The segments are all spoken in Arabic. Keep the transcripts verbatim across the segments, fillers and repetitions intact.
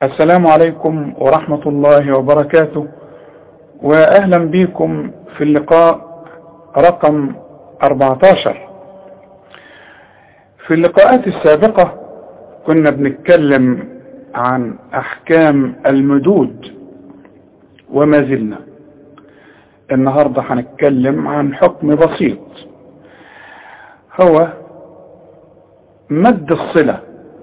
السلام عليكم ورحمة الله وبركاته، وأهلا بكم في اللقاء رقم أربعة عشر. في اللقاءات السابقة كنا بنتكلم عن أحكام المدود وما زلنا. النهاردة هنتكلم عن حكم بسيط، هو مد الصلة.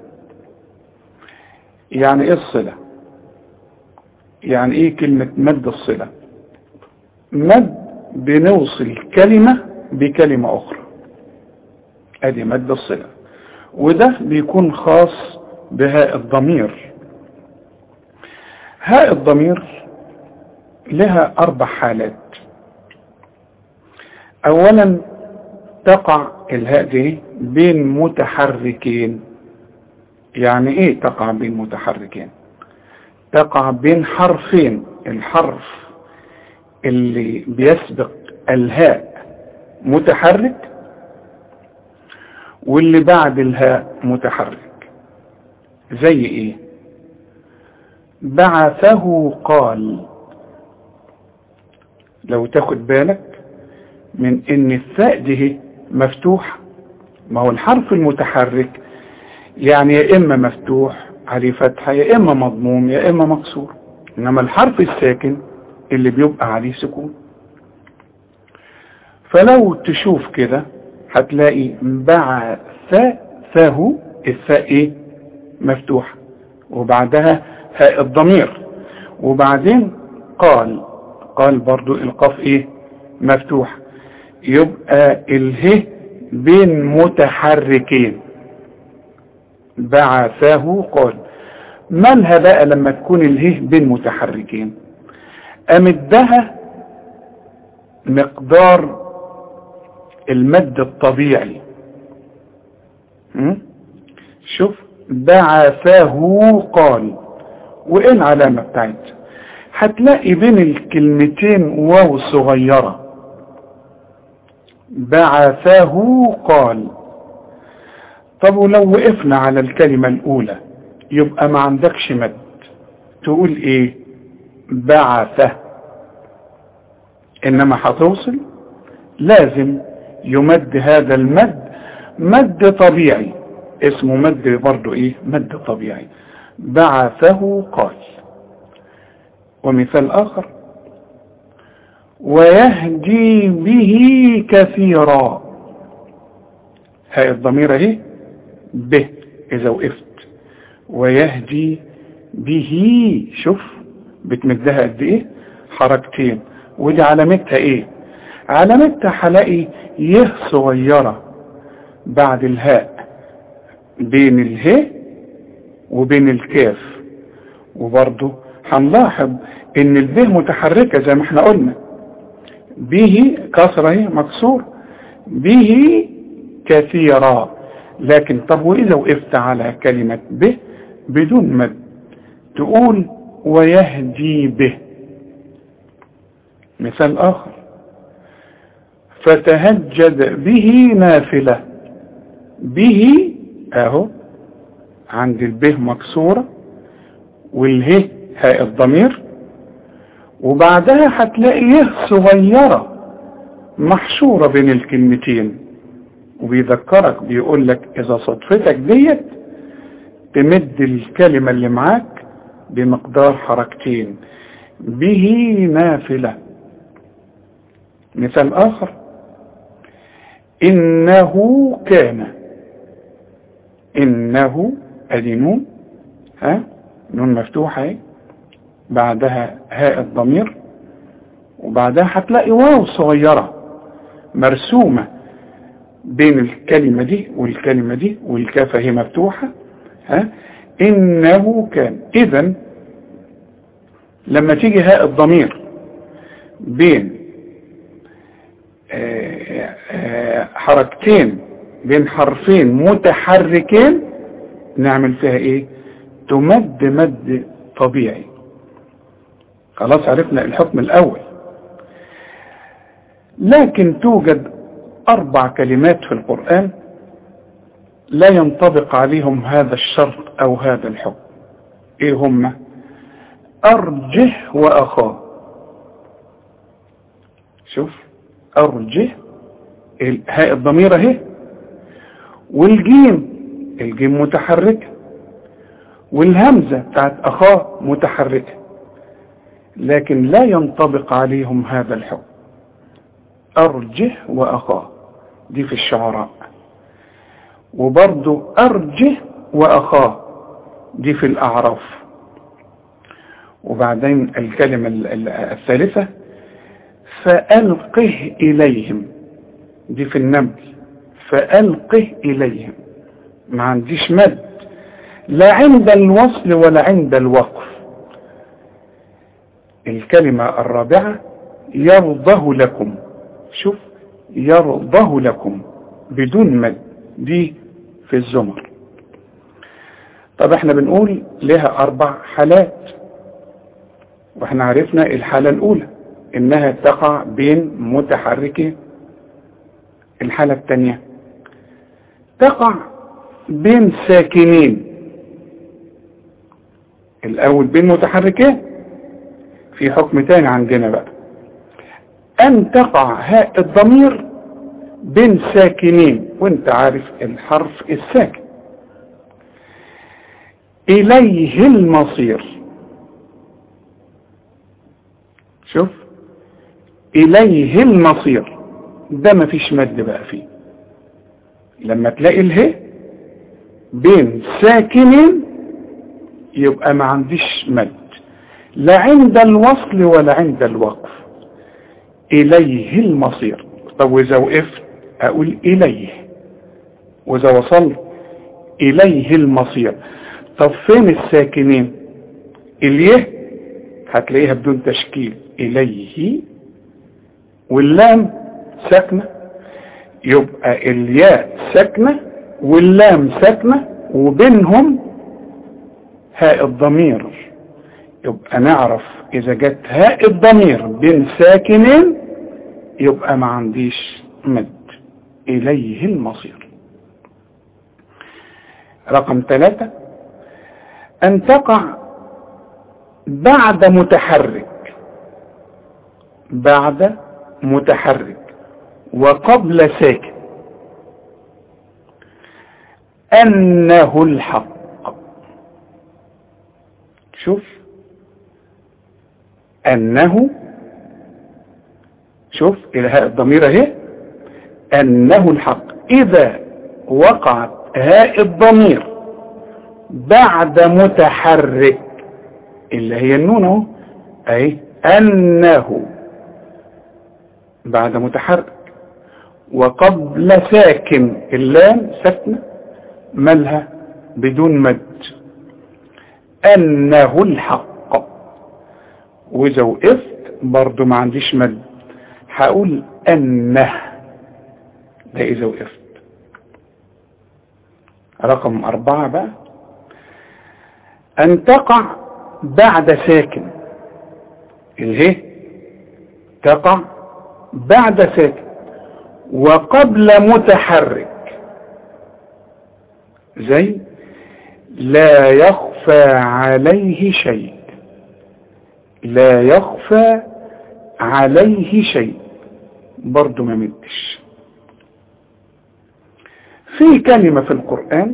يعني ايه الصلة؟ يعني ايه كلمة مد الصلة؟ مد بنوصل كلمة بكلمة اخرى، ادي مد الصلة، وده بيكون خاص بهاء الضمير. هاء الضمير لها اربع حالات. اولا تقع الهاء دي بين متحركين. يعني ايه تقع بين متحركين؟ تقع بين حرفين، الحرف اللي بيسبق الهاء متحرك واللي بعد الهاء متحرك. زي ايه؟ بعثه قال. لو تاخد بالك من ان الثاء دي مفتوح، ما هو الحرف المتحرك يعني يا اما مفتوح عليه فتحة يا اما مضموم يا اما مكسور، انما الحرف الساكن اللي بيبقى عليه سكون. فلو تشوف كده هتلاقي بعثه، الثاء ايه؟ مفتوح، وبعدها هاء الضمير، وبعدين قال. قال برضو القاف ايه؟ مفتوح. يبقى اله بين متحركين، بعثه قال. مالها بقى لما تكون اله بين متحركين؟ امدها مقدار المد الطبيعي. شوف، بعثه قال، وايه العلامة بتاعتها؟ هتلاقي بين الكلمتين واو صغيرة. بعثه قال. طب ولو وقفنا على الكلمة الأولى يبقى ما عندكش مد، تقول إيه؟ بعثه. إنما هتوصل لازم يمد هذا المد مد طبيعي، اسمه مد برضو إيه؟ مد طبيعي. بعثه قال. ومثال آخر، ويهدي به كثيرا. هاء الضمير اهي به اذا وقفت. ويهدي به، شوف بتمدها قد ايه؟ حركتين. ودي علامتها ايه؟ علامتها هلاقي يه صغيرة بعد الهاء بين اله وبين الكاف. وبرضو هنلاحظ ان البه متحركة زي ما احنا قلنا، به كسرة اهي مكسور، به كثيرا. لكن طب واذا وقفت على كلمة به بدون مد تقول ويهدي به. مثال اخر، فتهجد به نافلة. به اهو عند البه مكسورة والهه هاء الضمير، وبعدها هتلاقي يه صغيرة محشورة بين الكلمتين، وبيذكرك بيقول لك اذا صدفتك ديت تمد الكلمة اللي معاك بمقدار حركتين. به نافلة. مثال اخر، انه كان. انه ادي نون، ها نون مفتوحة اهي، بعدها هاء الضمير، وبعدها هتلاقي واو صغيرة مرسومة بين الكلمة دي والكلمة دي، والكافة هي مفتوحة. ها إنه كان. إذن لما تيجي هاء الضمير بين آآ آآ حركتين، بين حرفين متحركين، نعمل فيها ايه؟ تمد مد طبيعي. خلاص عرفنا الحكم الأول. لكن توجد أربع كلمات في القرآن لا ينطبق عليهم هذا الشرط أو هذا الحكم. ايه هم؟ ارجه واخاه. شوف ارجه، الهاء الضمير اهي، والجيم الجيم متحركة، والهمزة بتاعت اخاه متحركة، لكن لا ينطبق عليهم هذا الحكم. ارجه واخاه دي في الشعراء، وبرضو ارجه واخاه دي في الاعراف. وبعدين الكلمة الثالثة فألقه إليهم دي في النمل، فألقه إليهم، ما عنديش مد لا عند الوصل ولا عند الوقف. الكلمة الرابعة يرضه لكم، شوف يرضه لكم بدون مد دي في الزمر. طب احنا بنقول لها اربع حالات، واحنا عرفنا الحالة الاولى انها تقع بين متحركين. الحالة الثانية تقع بين ساكنين. الاول بين متحركين، في حكم تاني عندنا بقى ان تقع هاء الضمير بين ساكنين، وانت عارف الحرف الساكن. اليه المصير، شوف اليه المصير ده مفيش مد بقى فيه. لما تلاقي اله بين ساكنين يبقى ما عنديش مد لا عند الوصل ولا عند الوقف. اليه المصير. طب واذا وقفت اقول اليه، واذا وصلت اليه المصير. طب فين الساكنين؟ اليه هتلاقيها بدون تشكيل اليه، واللام ساكنه، يبقى الياء ساكنه واللام ساكنه وبينهم هاء الضمير. يبقى نعرف اذا جت هاء الضمير بين ساكنين يبقى ما عنديش مد. اليه المصير. رقم ثلاثة ان تقع بعد متحرك، بعد متحرك وقبل ساكن. انه الحق، شوف انه، شوف الهاء الضمير اهي، انه الحق. اذا وقعت هاء الضمير بعد متحرك اللي هي النون اهو اهي، انه بعد متحرك وقبل ساكن، اللام ساكنه مالها بدون مد. انه الحق. واذا وقفت برضو ما عنديش مد، هقول انه ده اذا وقفت. رقم اربعة بقى ان تقع بعد ساكن. اله تقع بعد ساكن وقبل متحرك، زي لا يخفى عليه شيء. لا يخفى عليه شيء برضو ما مدش. في كلمة في القرآن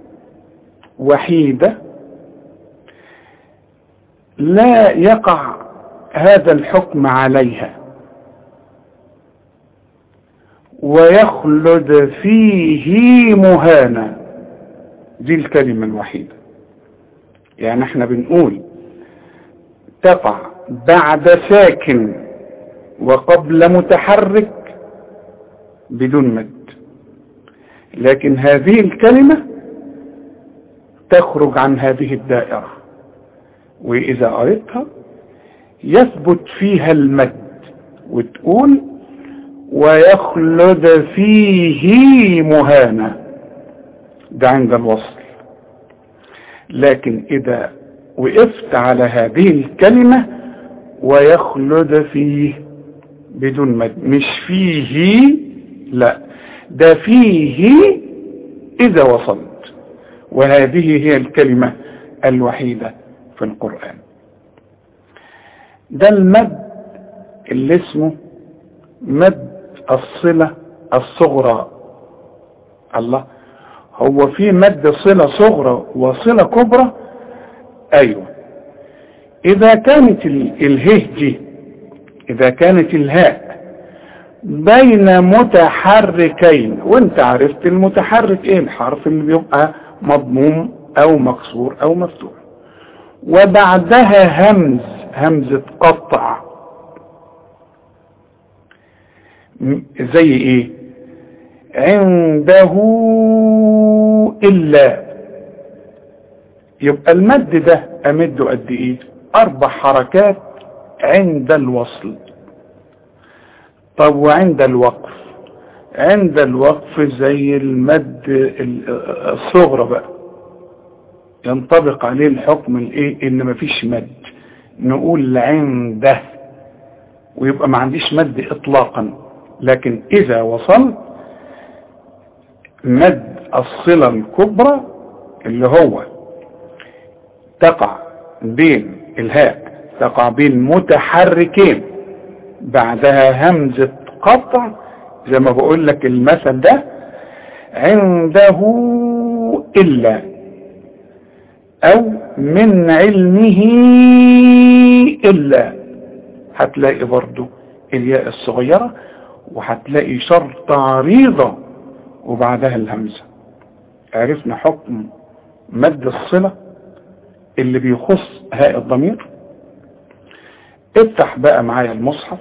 وحيدة لا يقع هذا الحكم عليها ويخلد فيه مهانا، دي الكلمة الوحيدة. يعني احنا بنقول تقع بعد ساكن وقبل متحرك بدون مد، لكن هذه الكلمة تخرج عن هذه الدائرة، وإذا قريتها يثبت فيها المد وتقول ويخلد فيه مهانا، ده عند الوصل. لكن إذا وقفت على هذه الكلمة ويخلد فيه بدون مد، مش فيه، لا ده فيه إذا وصلت، وهذه هي الكلمة الوحيدة في القرآن. ده المد اللي اسمه مد الصلة الصغرى. الله، هو في مد صلة صغرى وصلة كبرى؟ ايوه. اذا كانت اله دي اذا كانت الهاء بين متحركين، وانت عرفت المتحرك ايه؟ الحرف اللي بيبقى مضموم او مكسور او مفتوح، وبعدها همز همزة قطع. زي ايه؟ عنده إلا. يبقى المد ده امده قد ايه؟ اربع حركات عند الوصل. طب وعند الوقف؟ عند الوقف زي المد الصغرى بقى، ينطبق عليه الحكم الايه؟ ان مفيش مد، نقول عنده ويبقى ما عنديش مد اطلاقا. لكن اذا وصل مد الصلة الكبرى اللي هو تقع بين الهاء تقع بين متحركين بعدها همزة قطع، زي ما بقول لك المثل ده، عنده إلا، أو من علمه إلا. هتلاقي برضو الياء الصغيرة، وهتلاقي شرط عريضة وبعدها الهمزة. عرفنا حكم مد الصلة اللي بيخص هاء الضمير. افتح بقى معايا المصحف،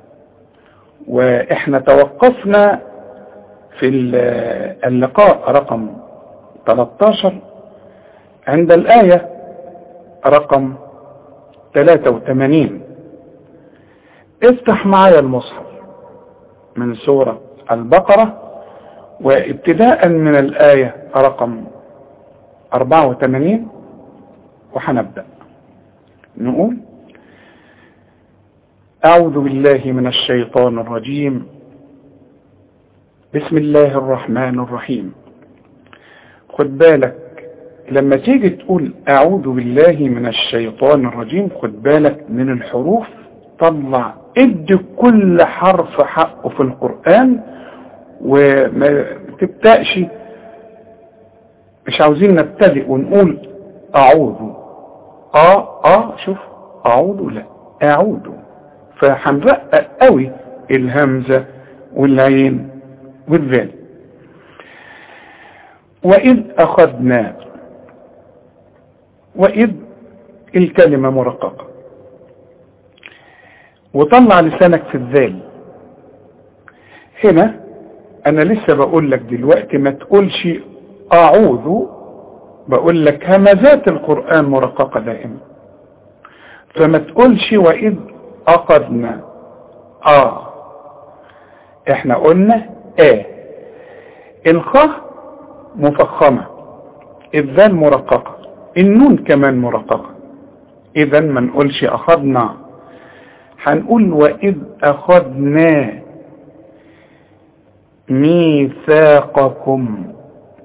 واحنا توقفنا في اللقاء رقم ثلاثة عشر عند الآية رقم ثلاثة وثمانين. افتح معايا المصحف من سورة البقرة، وابتداء من الآية رقم أربعة وثمانين، وحنبدأ نقول: أعوذ بالله من الشيطان الرجيم، بسم الله الرحمن الرحيم. خد بالك لما تيجي تقول أعوذ بالله من الشيطان الرجيم، خد بالك من الحروف، طلع ادي كل حرف حقه في القرآن، وما تبتأش. مش عاوزين نبتدئ ونقول أعوذ آه آه شوف أعوذ، لا أعوذ. فهنرقق قوي الهمزة والعين والذال. وإذ أخذنا، وإذ الكلمة مرققة، وطلع لسانك في الذال. هنا أنا لسه بقول لك دلوقتي ما تقولش أعوذ، بقول لك همزات القرآن مرققة دائما، فما تقولش وإذ أخذنا آه. احنا قلنا آه. الخاء مفخمة، الذال مرققة، النون كمان مرققة. إذا ما نقولش أخذنا، هنقول وإذ أخذنا ميثاقكم.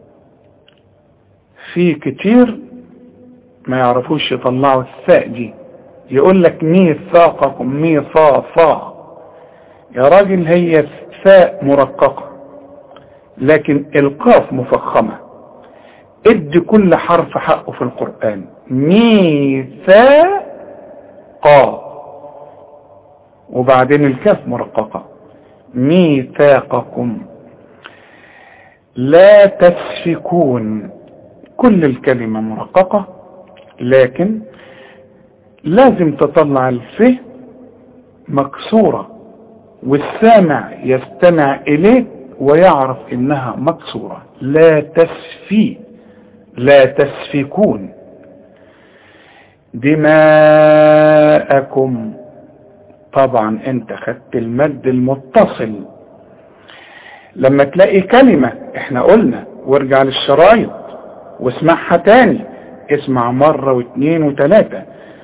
في كتير ما يعرفوش يطلعوا الثاء دي، يقول لك ميثاقكم ميثاقا. يا راجل هي ثاء مرققة، لكن القاف مفخمة. ادي كل حرف حقه في القرآن. ميثاقا، وبعدين الكاف مرققة. ميثاقكم لا تسفكون، كل الكلمة مرققة، لكن لازم تطلع الف مكسورة، والسامع يستمع إليه ويعرف إنها مكسورة. لا تسفي، لا تسفكون. دماءكم، طبعا انت خدت المد المتصل. لما تلاقي كلمة، احنا قلنا وارجع للشرايط واسمعها تاني، اسمع مرة واثنين وثلاثة.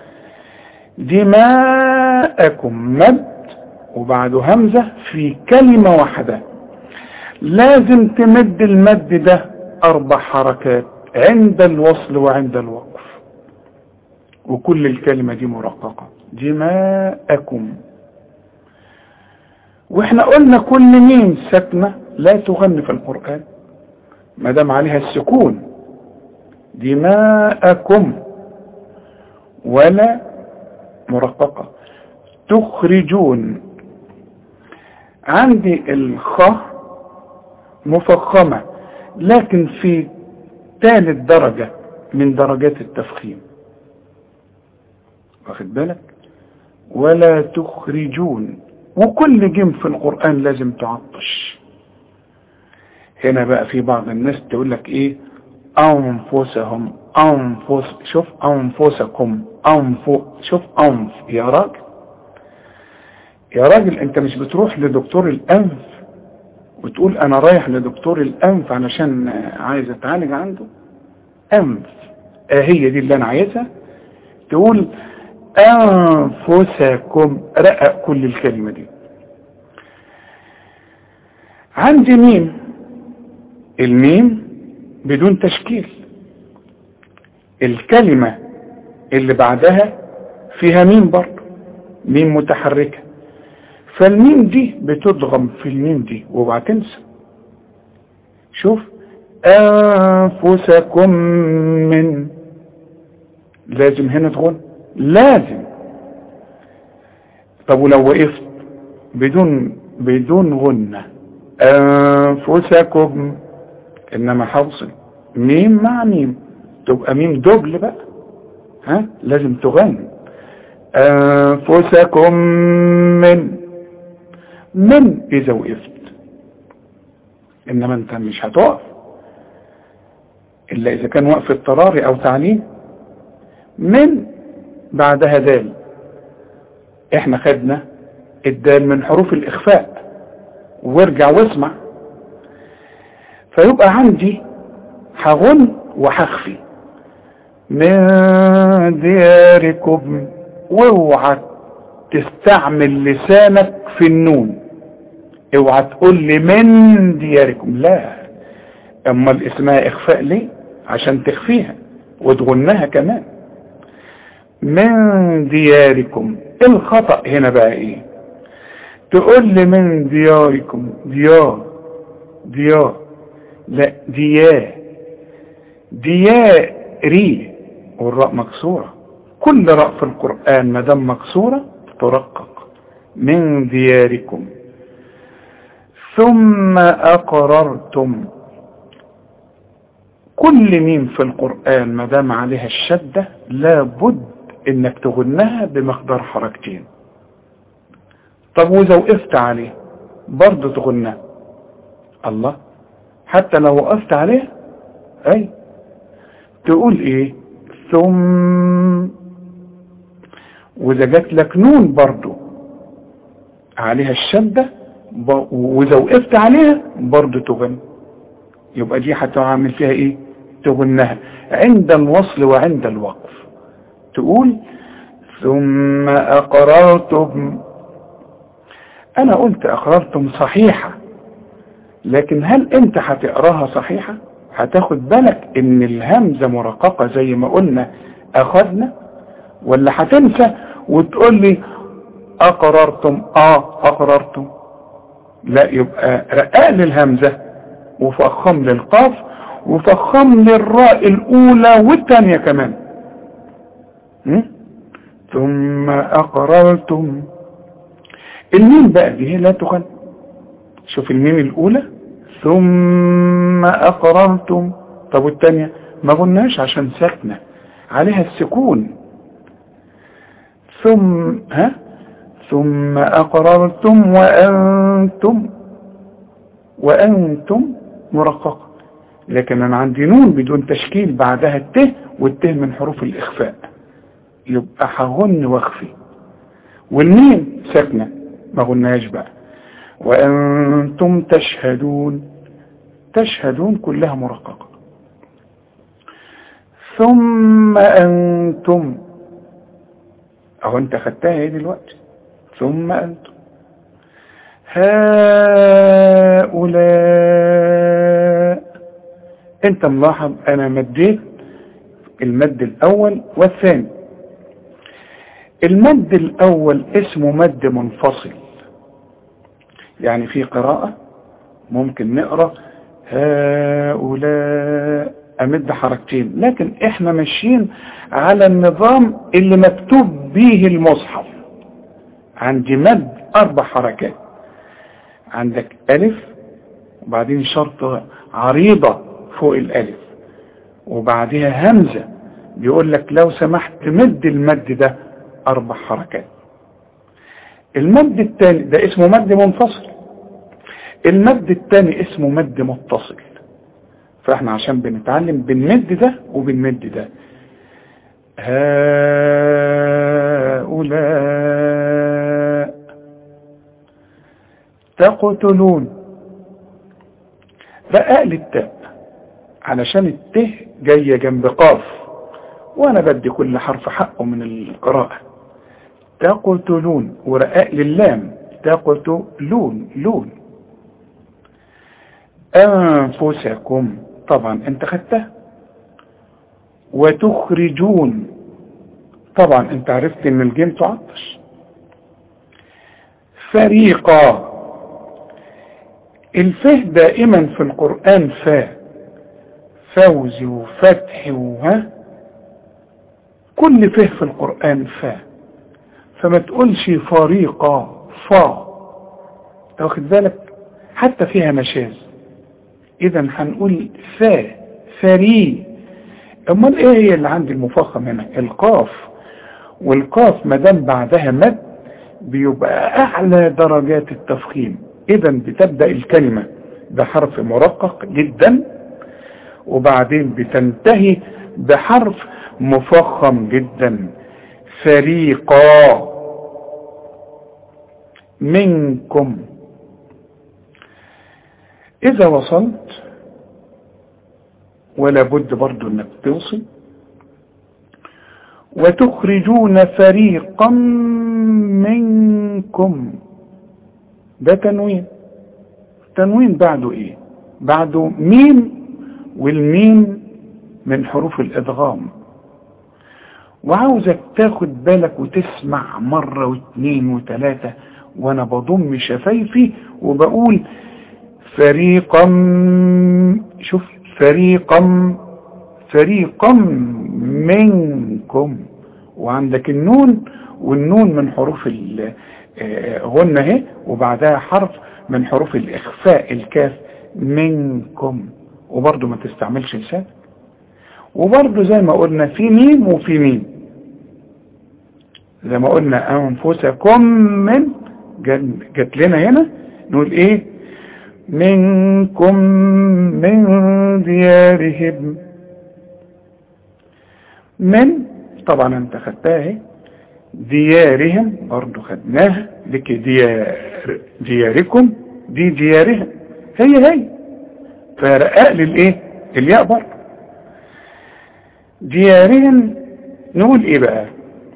دماءكم مد وبعده همزة في كلمة واحدة، لازم تمد المد ده اربع حركات عند الوصل وعند الوقف، وكل الكلمة دي مرققة، دماءكم. واحنا قلنا كل ميم ساكنة لا تغني في القرآن ما دام عليها السكون، دماءكم، ولا مرققة. تخرجون، عندي الخاء مفخمة لكن في ثالث درجة من درجات التفخيم، واخد بالك؟ ولا تخرجون، وكل جيم في القرآن لازم تعطش. هنا بقى في بعض الناس تقول لك ايه، انفسهم، انفس، شوف انفسكم، انف، شوف انف. يا راجل يا راجل انت مش بتروح لدكتور الانف وتقول انا رايح لدكتور الانف علشان عايز اتعالج عنده؟ انف، اه هي دي اللي انا عايزها. تقول انفسكم، رقق كل الكلمة دي. عندي ميم، الميم بدون تشكيل، الكلمة اللي بعدها فيها ميم برضه، ميم متحركة، فالميم دي بتضغم في الميم دي وبعد تنسى. شوف انفسكم من، لازم هنا تغن، لازم. طب ولو وقفت بدون بدون غنة، انفسكم، انما حوصل ميم مع ميم تبقى ميم دبل بقى، ها لازم تغني انفسكم من، من اذا وقفت، انما انت مش هتقف الا اذا كان وقف اضطراري او تعليم. من بعدها دال، احنا خدنا الدال من حروف الاخفاء، وارجع واسمع. فيبقى عندي هغن وهخفي من دياركم، واوعى تستعمل لسانك في النون، اوعى تقول لي من دياركم، لا. اما اسمها اخفاء ليه؟ عشان تخفيها وتغنها كمان. من دياركم، الخطأ هنا بقى ايه؟ تقول لي من دياركم، ديار ديار، لا ديا دياري، والراء مكسورة. كل راء في القرآن ما دام مكسورة ترقق. من دياركم ثم أقررتم، كل ميم في القرآن ما دام عليها الشدة لابد انك تغنها بمقدار حركتين. طب واذا وقفت عليه برضه تغنها، الله، حتى لو وقفت عليه اي تقول ايه؟ ثم، واذا جات لك نون برضه عليها الشدة واذا وقفت عليها برضه تغن، يبقى دي هتعمل فيها ايه؟ تغنها عند الوصل وعند الوقف. تقول ثم أقررتم، أنا قلت أقررتم صحيحة، لكن هل أنت هتقراها صحيحة؟ هتاخد بالك إن الهمزة مرققة زي ما قلنا أخذنا، ولا هتنسى وتقول لي أقررتم آه أقررتم؟ لا، يبقى رقق للهمزة وفخم للقاف وفخم للراء الأولى والثانية كمان. م? ثم أقررتم، الميم بقى دي لا تغن. شوف الميم الأولى ثم أقررتم، طب والثانية ما قلناش عشان ساكنة عليها السكون. ثم ها ثم أقررتم وأنتم، وأنتم مرققة، لكن أنا عندي نون بدون تشكيل بعدها الته، والته من حروف الإخفاء، يبقى هغن واخفي. والميم ساكنة ما غناش بقى. وأنتم تشهدون، تشهدون كلها مرققة. ثم أنتم، أهو أنت خدتها ايه دلوقتي؟ ثم أنتم هؤلاء، أنت ملاحظ أنا مديت المد الأول والثاني، المد الاول اسمه مد منفصل، يعني في قراءة ممكن نقرأ هؤلاء امد حركتين، لكن احنا ماشيين على النظام اللي مكتوب به المصحف. عندي مد اربع حركات، عندك الف وبعدين شرطة عريضة فوق الالف وبعدها همزة، بيقول لك لو سمحت مد المد ده اربع حركات. المد الثاني ده اسمه مد منفصل، المد الثاني اسمه مد متصل. فاحنا عشان بنتعلم بنمد ده وبنمد ده. هؤلاء تقتلون، رقاق للتاء علشان الت جاية جنب قاف، وانا بدي كل حرف حقه من القراءة. تقتلون، ورقاق لللام تقتلون لون. أنفسكم طبعا انت خدتها. وتخرجون طبعا انت عرفت ان الجيم تعطش. فريقا، الفه دائما في القرآن فا، فوز وفتح وها، كل فه في القرآن فا، فما تقولش فريقا فا، تاخد بالك حتى فيها مشاز. اذا هنقول فا فري. امال ايه هي اللي عندي المفخم هنا؟ القاف، والقاف مدام بعدها مد بيبقى اعلى درجات التفخيم. اذا بتبدأ الكلمة بحرف مرقق جدا وبعدين بتنتهي بحرف مفخم جدا. فريقا منكم. اذا وصلت ولا بد برضو انك توصل. وتخرجون فريقا منكم، ده تنوين. تنوين بعده ايه؟ بعده ميم، والميم من حروف الادغام. وعاوزك تاخد بالك وتسمع مرة واثنين وثلاثة وانا بضم شفايفي وبقول فريقا. شوف فريقا، فريقا منكم. وعندك النون، والنون من حروف الغنة اهي، وبعدها حرف من حروف الاخفاء الكاف منكم. وبرضو ما تستعملش لسان. وبرضو زي ما قلنا في ميم وفي ميم، زي ما قلنا انفسكم من جت لنا هنا نقول ايه؟ منكم من ديارهم. من طبعا انت خدتها اهي. ديارهم برضو خدناها، لك ديار دياركم دي ديارهم، هي هي فرقاق للايه؟ الياء برضو. ديارهم نقول ايه بقى؟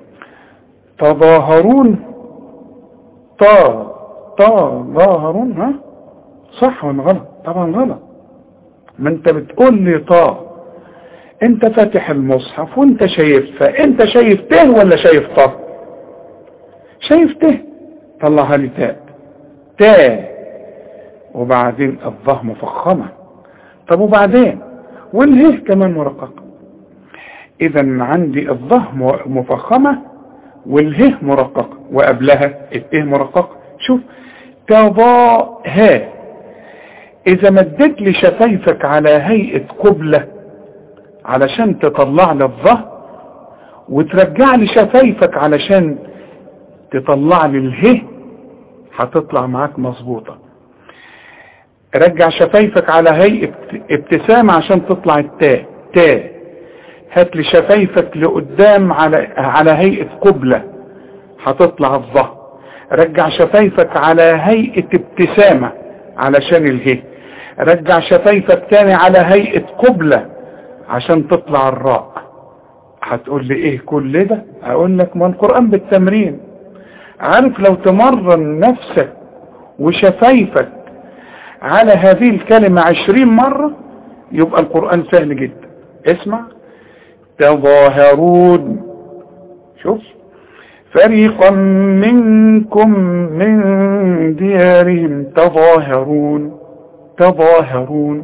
تظاهرون. طا تظاهرون، ها صح ولا غلط؟ طبعا غلط. ما انت بتقول لي طا، انت فاتح المصحف وانت شايفها، انت شايف ته ولا شايف طا؟ شايف ته، طلعها لي تاء تاء وبعدين الظه مفخمة. طب وبعدين والهه كمان مرققة. اذا عندي الظه مفخمة والهه مرققة وقبلها الته مرققة. شوف تضاها، اذا مدت لي شفايفك على هيئة قبلة علشان تطلع لي الظه، وترجع لي شفايفك علشان تطلع لي اله، هتطلع معاك مظبوطة. رجع شفايفك على هيئة ابتسامة عشان تطلع التاء تاء. هات لي شفايفك لقدام على على هيئة قبلة هتطلع الظه. رجع شفايفك على هيئة ابتسامة علشان اله. رجع شفايفك تاني على هيئة قبلة عشان تطلع الراء. هتقول لي ايه كل ده؟ اقول لك ما القرآن بالتمرين. عارف لو تمرن نفسك وشفايفك على هذه الكلمة عشرين مرة يبقى القرآن سهل جدا. اسمع. تظاهرون، شوف فريقا منكم من ديارهم تظاهرون تظاهرون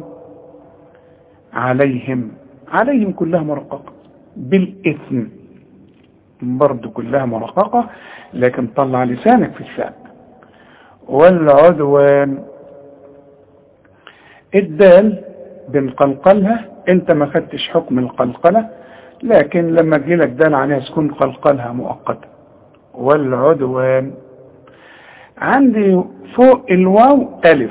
عليهم عليهم كلها مرققة بالإثم برضو كلها مرققة لكن طلع لسانك في الشأن. والعدوان الدال بنقلقلها، انت ما خدتش حكم القلقلة لكن لما تجيلك دال عليها سكون قلقلها مؤقتا. والعدوان عندي فوق الواو ألف،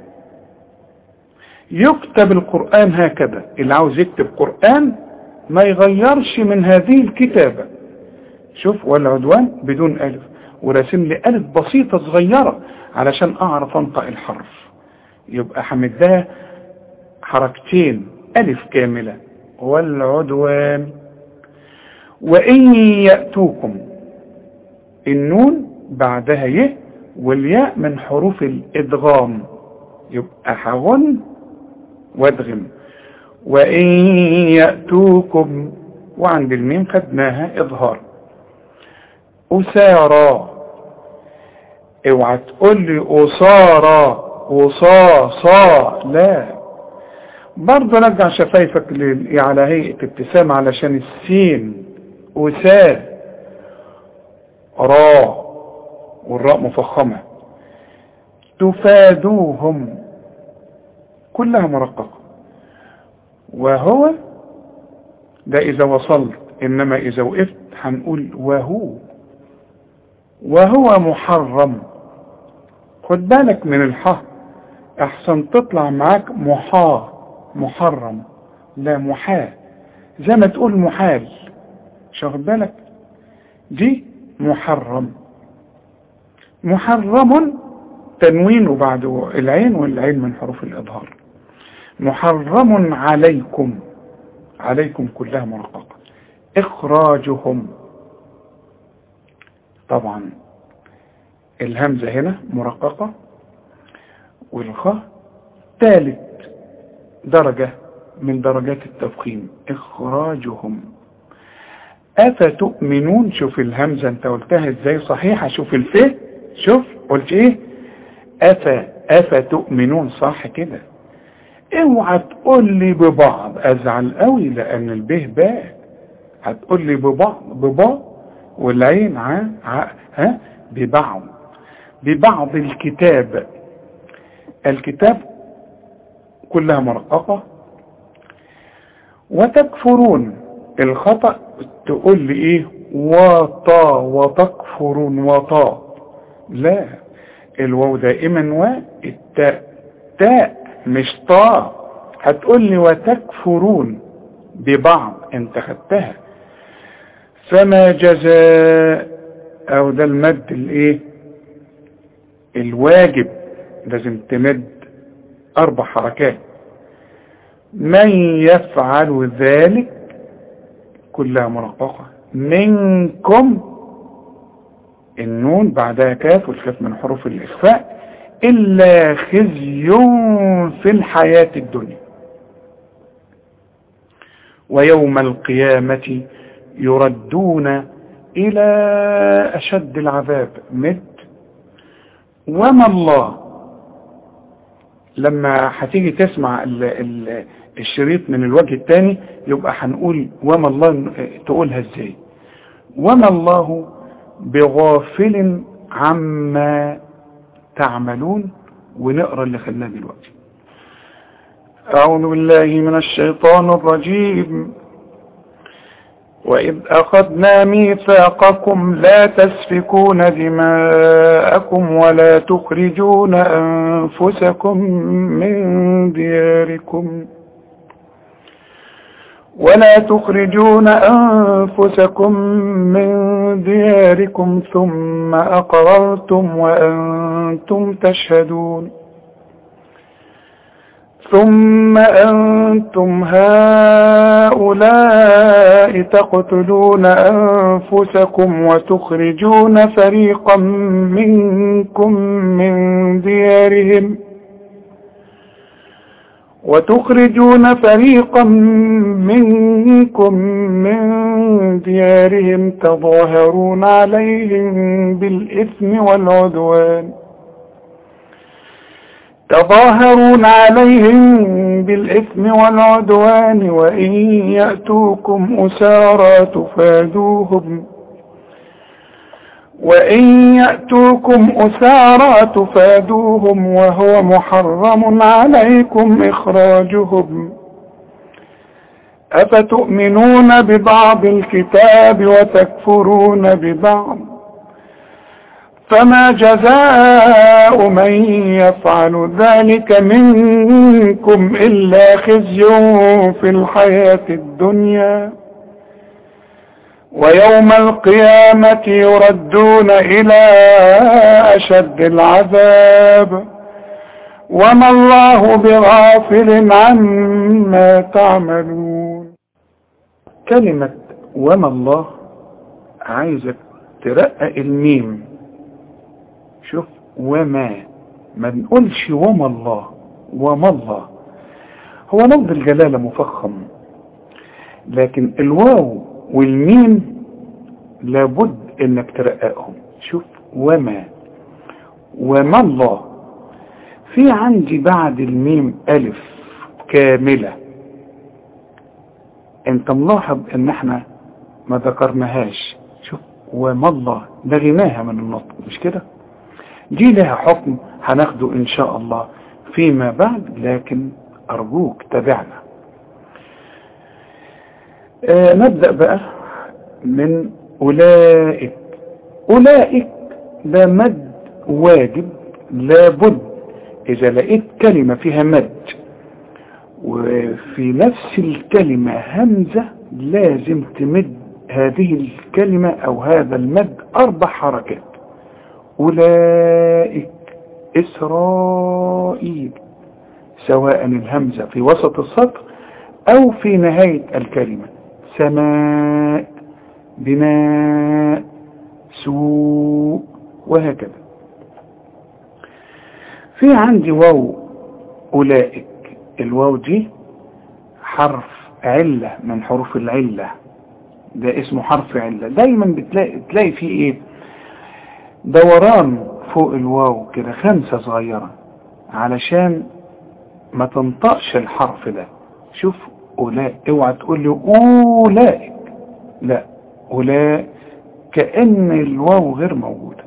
يكتب القرآن هكذا، اللي عاوز يكتب قرآن ما يغيرش من هذه الكتابة. شوف والعدوان بدون ألف، ورسم لي ألف بسيطة صغيرة علشان أعرف أنطق الحرف، يبقى حمدها حركتين ألف كاملة. والعدوان وإن يأتوكم النون بعدها ي والياء من حروف الإدغام، يبقى حغن وادغم. وإن يأتوكم وعند الميم خدناها إظهار. أسارى اوعى تقول لي أسارى وصاصا، لا، برضه رجع شفايفك على هيئة ابتسام علشان السين أسا را والراء مفخمة. تفادوهم كلها مرققة. وهو ده إذا وصلت، إنما إذا وقفت هنقول وهو. وهو محرم، خد بالك من الحاء احسن تطلع معاك محا محرم، لا محا، زي ما تقول محال، مش واخد بالك؟ دي محرم. محرم تنوين بعد العين، والعين من حروف الإظهار. محرم عليكم، عليكم كلها مرققة. إخراجهم طبعا الهمزة هنا مرققة، والخاء ثالث درجة من درجات التفخيم. إخراجهم. أفتؤمنون، شوف الهمزة انت قلتها ازاي صحيحة، شوف الف، شوف قلت ايه أفا أفتؤمنون صح كده. اوعى تقول لي ببعض، ازعل قوي لان البه باء، هتقول لي ببعض ببعض والعين ع ع ها ببعض ببعض الكتاب. الكتاب كلها مرققة. وتكفرون الخطأ تقول لي ايه وطا وتكفرون وطا، لا، الواو دائما والتاء تاء مش طا. هتقول لي وتكفرون ببعض، انت خدتها. فما جزاء، او ده المد الايه الواجب، لازم تمد اربع حركات. من يفعل ذلك كلها مرققة. منكم النون بعدها كاف، والكاف من حروف الإخفاء. إلا خزي في الحياة الدنيا ويوم القيامة يردون إلى أشد العذاب. مد. وما الله، لما هتيجي تسمع ال ال الشريط من الوجه الثاني يبقى هنقول وما الله تقولها ازاي. وما الله بغافل عما تعملون. ونقرأ اللي خلناه دلوقتي. أعوذ بالله من الشيطان الرجيم. وإذ أخذنا ميثاقكم لا تسفكون دماءكم ولا تخرجون أنفسكم من دياركم ولا تخرجون أنفسكم من دياركم ثم أقررتم وأنتم تشهدون ثم أنتم هؤلاء تقتلون أنفسكم وتخرجون فريقا منكم من ديارهم وتخرجون فريقا منكم من ديارهم تظاهرون عليهم بالإثم والعدوان تظاهرون عليهم بالإثم والعدوان وإن يأتوكم أسارى تفادوهم وإن يأتوكم أسارى تفادوهم وهو محرم عليكم إخراجهم أفتؤمنون ببعض الكتاب وتكفرون ببعض فما جزاء من يفعل ذلك منكم إلا خزي في الحياة الدنيا ويوم القيامة يردون إلى أشد العذاب وما الله بغافل عما تعملون. كلمة وما الله عايزك ترقق الميم. شوف وما ما نقولش وما الله وما الله هو لفظ الجلالة مفخم لكن الواو والميم لابد انك ترققهم. شوف وما وما الله في عندي بعد الميم ألف كاملة انت ملاحظ ان احنا ما ذكرناهاش. شوف وما الله لغيناها من النطق مش كده؟ دي لها حكم هناخده ان شاء الله فيما بعد لكن ارجوك تابعنا. آه نبدأ بقى من أولئك. أولئك ده مد واجب لابد إذا لقيت كلمة فيها مد وفي نفس الكلمة همزة لازم تمد هذه الكلمة أو هذا المد أربع حركات. أولئك إسرائيل سواء الهمزة في وسط السطر أو في نهاية الكلمة. سماء بناء سوء وهكذا. في عندي واو أولئك الواو دي حرف علة من حروف العلة ده اسمه حرف علة. دايما بتلاقي تلاقي فيه ايه دوران فوق الواو كده خمسة صغيرة علشان ما تنطقش الحرف ده. شوف أولئك اوعى تقول لي أولئك لا أولئك كأن الواو غير موجودة.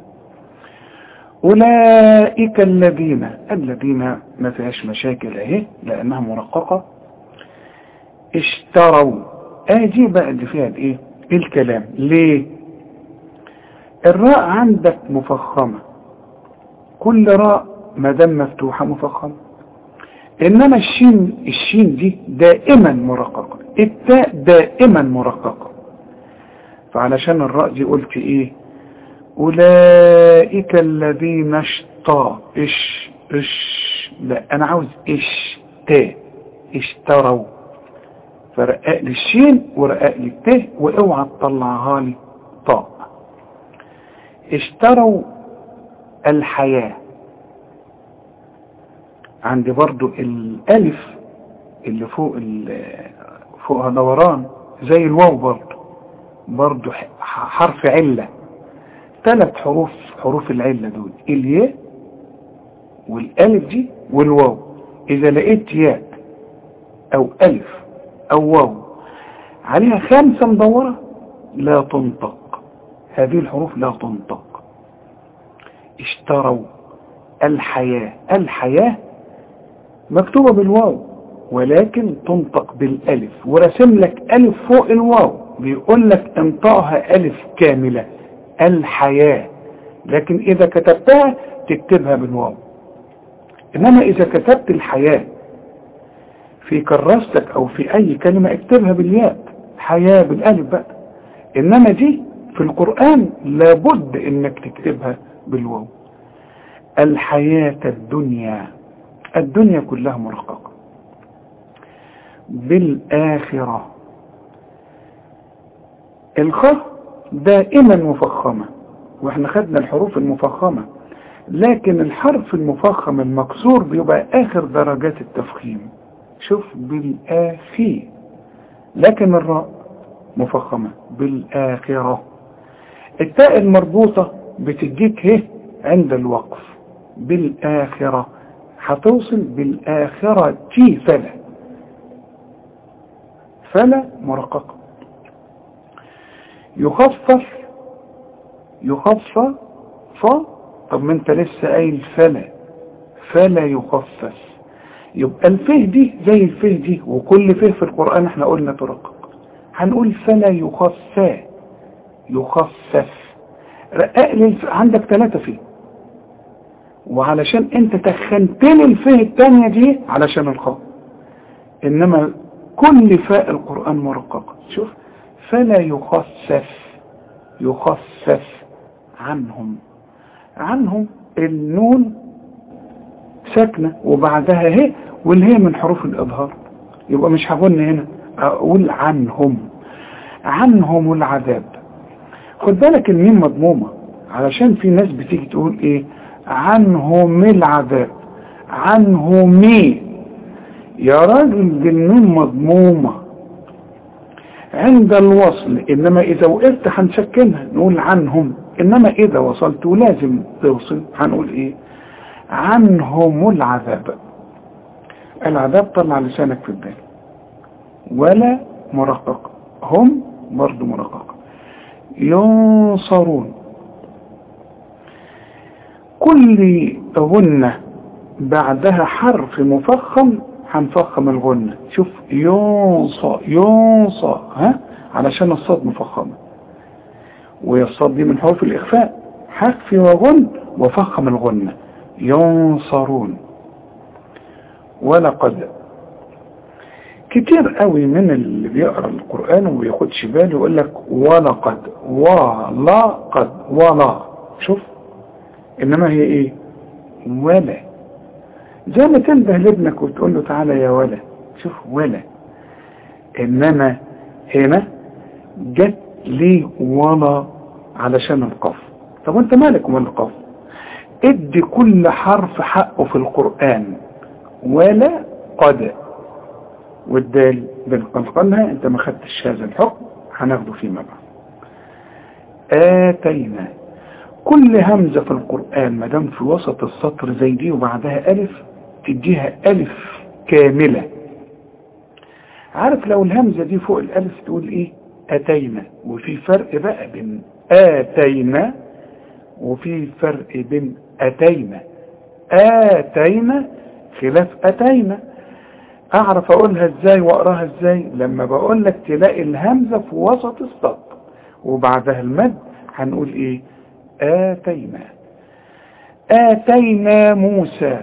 أولئك الذين الذين ما فيهاش مشاكل اهي لأنها مرققة. اشتروا اجي بقى اللي فيها الايه الكلام. ليه الراء عندك مفخمة كل راء ما دام مفتوحة مفخمة انما الشين الشين دي دائما مرققة التاء دائما مرققة فعلشان الراء دي قلت ايه أولئك الذين اشتا اش اش لا انا عاوز اش تا اشتروا فرقق لي الشين ورقق لي التاء واوعى تطلعها لي طاء. اشتروا الحياة عندي برضو الالف اللي فوق فوقها دوران زي الواو برضو برضو حرف علة ثلاث حروف حروف العلة دول الياء والالف دي والواو. اذا لقيت ياء او الف او واو عليها خمسة مدورة لا تنطق هذه الحروف لا تنطق. اشتروا الحياة الحياة مكتوبة بالواو ولكن تنطق بالالف ورسم لك الف فوق الواو بيقول لك انطقها الف كاملة الحياة لكن اذا كتبتها تكتبها بالواو. انما اذا كتبت الحياة في كراستك او في اي كلمة اكتبها بالياء حياة بالالف بقى. انما دي في القرآن لابد انك تكتبها بالواو. الحياة الدنيا الدنيا كلها مرققة. بالآخرة الخاء دائما مفخمة واحنا خدنا الحروف المفخمة لكن الحرف المفخم المكسور بيبقى اخر درجات التفخيم. شوف بالآخي، لكن الراء مفخمة بالآخرة. التاء المربوطة بتجيك هي عند الوقف بالآخرة، هتوصل بالآخرة تي فلا، فلا مرققة. يخفف يخفف ف، طب ما انت لسه قايل فلا، فلا يخفف. يبقى الفه دي زي الفه دي، وكل فه في القرآن احنا قلنا ترقق، هنقول فلا يخفف يخفف. رقق لي عندك ثلاثة فيه، وعلشان انت تخنت لي الفه الثانية دي علشان الخاء، انما كل فاء القرآن مرققة. شوف فلا يخفف يخفف عنهم. عنهم النون ساكنة وبعدها هي، واللي هي من حروف الإظهار، يبقى مش هقول هنا أقول عنهم عنهم العذاب. خد بالك الميم مضمومة، علشان في ناس بتيجي تقول ايه عنهم العذاب، عنهم يا راجل، دي الميم مضمومة عند الوصل، انما اذا وقفت هنسكنها نقول عنهم، انما اذا وصلت ولازم توصل هنقول ايه عنهم العذاب. العذاب طلع لسانك في البال، ولا مرقق، هم برضو مرقق. ينصرون، كل غنة بعدها حرف مفخم هنفخم الغنة. شوف ينصى ينصى ها، علشان الصاد مفخمة، والصاد دي من حروف الإخفاء، حخفي وغن وفخم الغنة. ينصرون. ولقد، كتير قوي من اللي بيقرأ القرآن وما بياخدش باله يقول لك ولقد ولقد ولا، شوف انما هي ايه ولا، زي ما تنبه لابنك وتقول له تعالى يا ولا، شوف ولا، انما هنا جت ليه ولا علشان القاف. طب وانت مالك ومال القاف؟ ادي كل حرف حقه في القرآن. ولا قد، والدال بنقلقلها، انت ما خدتش هذا الحكم، هناخده فيما بعد. آتينا، كل همزة في القرآن ما دام في وسط السطر زي دي وبعدها ألف تديها ألف كاملة. عارف لو الهمزة دي فوق الألف تقول إيه أتينا، وفي فرق بقى بين آتينا وفي فرق بين أتينا. آتينا خلاف أتينا. أعرف أقولها إزاي وأقراها إزاي؟ لما بقول لك تلاقي الهمزة في وسط السطر وبعدها المد هنقول إيه آتينا. آتينا موسى،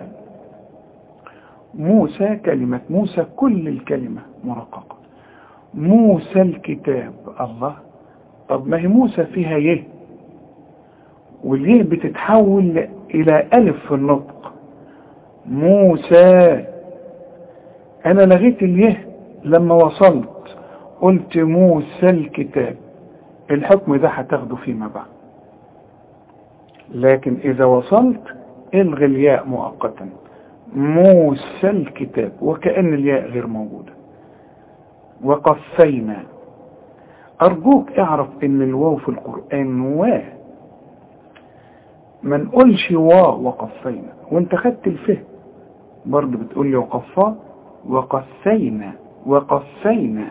موسى كلمة موسى كل الكلمة مرققة. موسى الكتاب، الله، طب ما هي موسى فيها يه، واليه بتتحول إلى ألف في النطق. موسى، أنا لغيت اليه لما وصلت قلت موسى الكتاب، الحكم ده هتاخده فيما بعد. لكن إذا وصلت الغي الياء مؤقتا، موسى الكتاب، وكأن الياء غير موجودة. وقفينا، أرجوك اعرف إن الواو في القرآن وا، ما نقولش وا وقفينا، وانت خدت الفه برضه بتقول لي وقفا. وقفينا وقفينا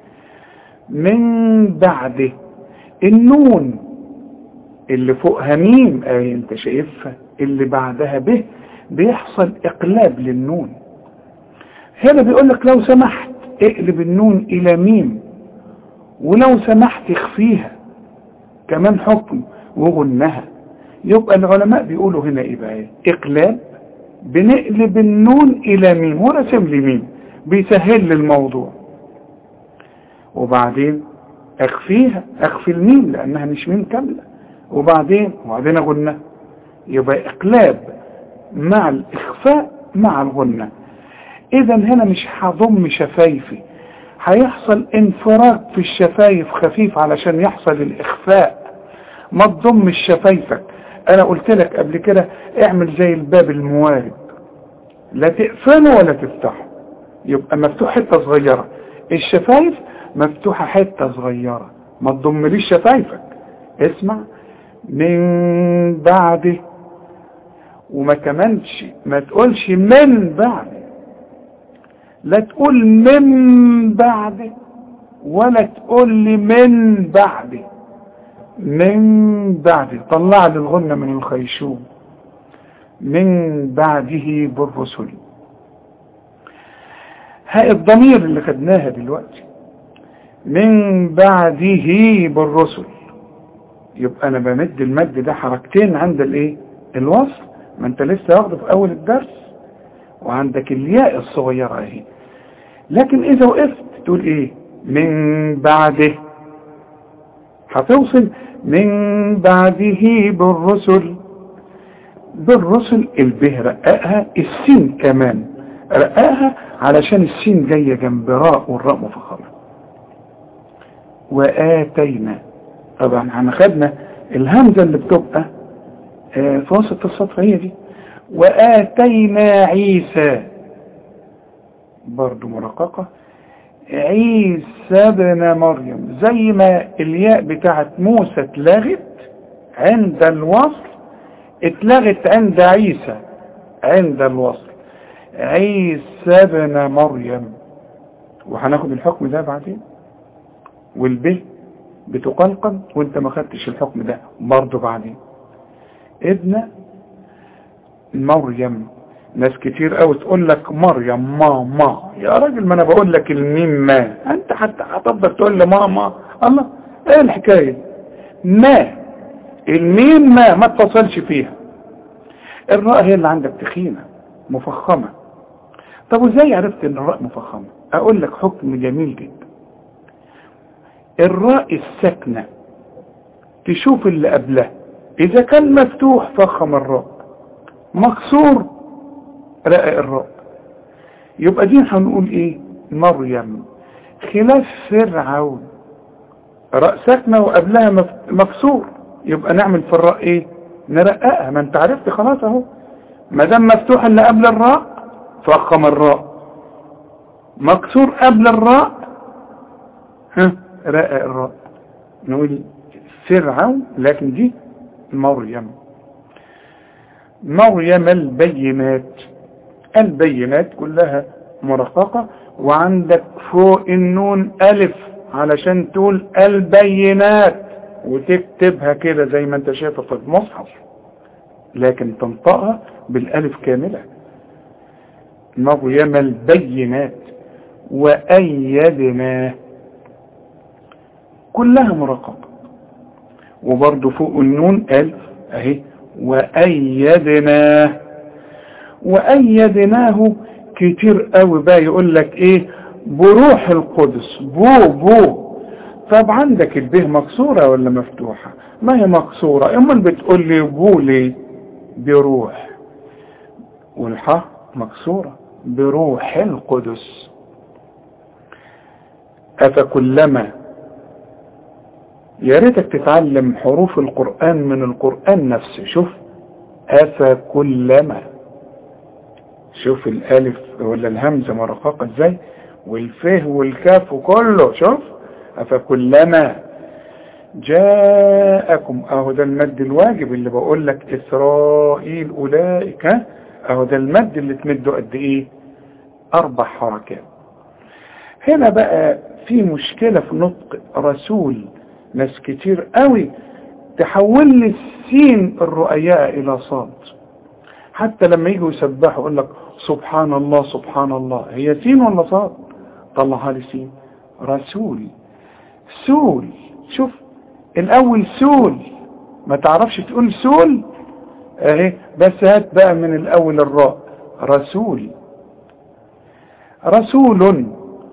من بعده. النون اللي فوقها ميم اي انت شايفها، اللي بعدها به بيحصل اقلاب للنون. هنا بيقول لك لو سمحت اقلب النون الى ميم، ولو سمحت اخفيها كمان حكم وغنها. يبقى العلماء بيقولوا هنا ايه بقى اقلاب، بنقلب النون الى ميم، ورسم لي ميم بيسهل لي الموضوع، وبعدين اخفيها، اخفي الميم لانها مش ميم كامله، وبعدين وبعدين غنة. يبقى اقلاب مع الاخفاء مع الغنة. اذا هنا مش هضم شفايفي، هيحصل انفراج في الشفايف خفيف علشان يحصل الاخفاء. ما تضمش شفايفك. انا قلت لك قبل كده اعمل زي الباب الموارد، لا تقفله ولا تفتحه، يبقى مفتوح حتة صغيرة. الشفايف مفتوحة حتة صغيرة، ما تضمليش شفايفك. اسمع، من بعده، وما كمانش ما تقولش من بعده، لا تقول من بعده ولا تقول لي من بعده. من بعده طلع لي الغنة من الخيشوم. من بعده بالرسل. ها الضمير اللي خدناها دلوقتي، من بعده بالرسل، يبقى انا بمد المد ده حركتين عند الايه؟ الوصل. ما انت لسه واخده في اول الدرس، وعندك الياء الصغيرة اهي. لكن اذا وقفت تقول ايه؟ من بعده. هتوصل من بعده بالرسل. بالرسل البه رققها، السين كمان رققها علشان السين جاية جنب راء، والراء مفخمة. وآتينا، طبعا احنا خدنا الهمزة اللي بتبقى في وسط السطر هي دي. وآتينا عيسى برضو مرققة، عيسى ابن مريم، زي ما الياء بتاعت موسى اتلغت عند الوصل، اتلغت عند عيسى عند الوصل. عيسى ابن مريم، وهناخد الحكم ده بعدين. والبه بتقلقل وانت ما خدتش الحكم ده برضو بعدين. ابن مريم، ناس كتير قوي تقول لك مريم ما ما يا راجل، ما انا بقول لك الميم ما، انت حتى هتفضل تقول لي ما ما. الله، ايه الحكايه؟ ما الميم ما ما اتصلش فيها. الراء هي اللي عندك تخينه مفخمه. طب وازاي عرفت ان الراء مفخمه؟ اقول لك حكم جميل جدا. الراء الساكنه تشوف اللي قبلها، اذا كان مفتوح فخم الراء، مكسور رقق الراء. يبقى دي هنقول ايه؟ مريم. خلاف فرعون، راء ساكنه وقبلها مكسور، يبقى نعمل في الراء ايه؟ نرققها. ما انت عرفت خلاص اهو، ما دام مفتوح اللي قبل الراء فخم الراء، مكسور قبل الراء ها رقق الراء. نقول فرعون، لكن دي مريم. مريم البينات، البينات كلها مرققة، وعندك فوق النون ألف علشان تقول البينات، وتكتبها كده زي ما انت شايفه في المصحف، لكن تنطقها بالألف كاملة. مريم البينات. وأيدناه كلها مرققة، وبرضو فوق النون ألف اهي. وأيدناه. وأيدناه كتير قوي بقى يقول لك ايه؟ بروح القدس، بو بو. طب عندك البه مكسورة ولا مفتوحة؟ ما هي مكسورة، امال بتقول لي بو ليه؟ بروح. والحاء مكسورة، بروح القدس. أفكلما، يا ريتك تتعلم حروف القرآن من القرآن نفسه. شوف أفكلما، شوف الالف ولا الهمزة مرققة ازاي، والفه والكاف وكله. شوف أفكلما جاءكم، اهو ده المد الواجب اللي بقول لك إسرائيل أولئك، اهو ده المد اللي تمده قد ايه؟ أربع حركات. هنا بقى في مشكلة في نطق رسول، ناس كتير قوي تحول لي السين الرؤياء إلى صاد، حتى لما يجوا يسبحوا يقول لك سبحان الله سبحان الله، هي سين ولا صاد؟ طلعها لي سين. رسول، سول. شوف الاول سول، ما تعرفش تقول سول اهي، بس هات بقى من الاول الراء. رسول. رسول،